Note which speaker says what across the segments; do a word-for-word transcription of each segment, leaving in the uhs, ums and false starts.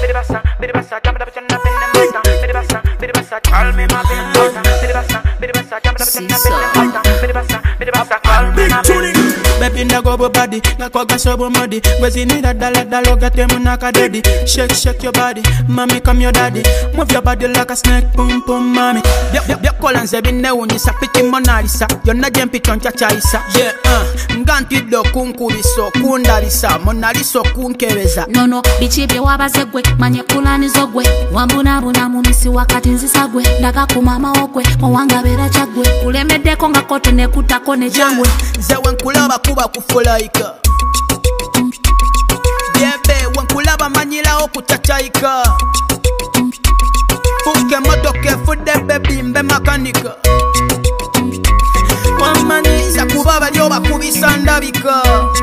Speaker 1: bidi bassa, bidi bassa, jump it up and up in the mic, bidi bassa, bidi bassa, call me my big boss, bidi bassa, bidi bassa, jump it up and up in the mic, bidi bassa, bidi bassa, call me my big.
Speaker 2: Baby ndago body, ngakwaga sobo modi. Wezi nida dala dalo gate munaka daddy. Shake shake your body, mommy come your daddy. Move your body like a snake, boom boom mommy. Bia bia bia kolanze bine unyi sa piti monalisa. Yona jempi choncha chaisa. Yeah uh, nganti do kunkuriso kundarisa. Monaliso kunkeweza.
Speaker 3: No no, bichibye wabazegwe, manye kulani zogwe. Wambuna buna munisi wakati nzisagwe. Ndaga kumama okwe, mwanga bera chagwe. Kulemede konga kote ne kutakone jangwe.
Speaker 2: Zewe nkulaba kuba kufulaika. Yebe wankulaba manyila okutachaika. Fuke motoke fude baby mbe makanika. Wamaniza kubaba lyoba kubisandabika.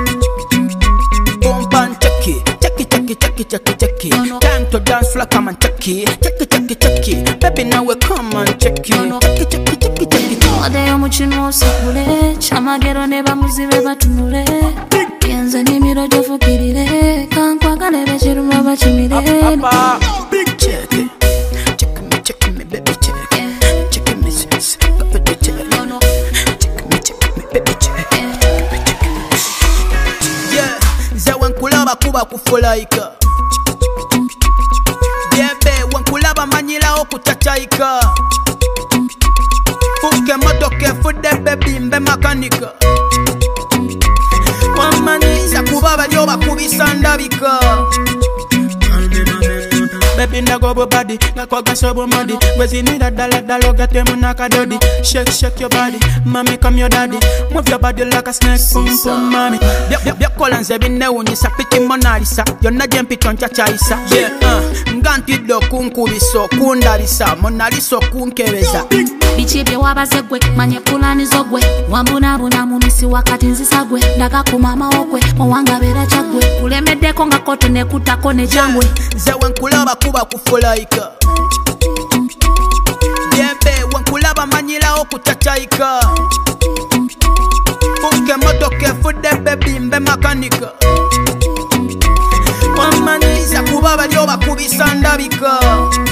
Speaker 2: Bomban cheki, cheki cheki cheki cheki cheki. Time to dance floor, come and cheki, cheki cheki cheki. Baby now we come and cheki, cheki cheki cheki cheki.
Speaker 3: Odeyo muchino osakule, chamagero neba muzibe batunule. Yenze nimiro jofukirire, kankwagale bechiruma bachimire.
Speaker 2: Papa, big check, check me, check me, baby check, check me, sis, baby check, check me, check me, baby check. Yeah, zewe nkulaba kuba kufulaika. Yebe wankulaba manyila okutachaika. Fuke motoke fude baby mbe makanika. Wamaniza kubaba lyoba kubisandabika. Baby ndago body, ngakwaga sobo modi. Wezi nida dala dalo gate munaka daddy. Shake shake your body, mommy come your daddy. Move your body like a snake, boom boom mommy. Bia bia bia kolanze bine unyi sa piti monalisa. Yona jempi choncha chaisa. Yeah uh, nganti do kunkuriso kundarisa. Monaliso kunkeweza.
Speaker 3: Bichibye wabazegwe, manye kulani zogwe. Wambuna buna munisi wakati nzisagwe. Ndaga kumama okwe, mwanga bera chagwe. Kulemede konga kote ne kutakone jangwe.
Speaker 2: Zewe nkulaba kuba kufulaika. Yebe wankulaba manyila okutachaika. Fuke motoke fude baby mbe makanika. Wamaniza kubaba lyoba kubisandabika.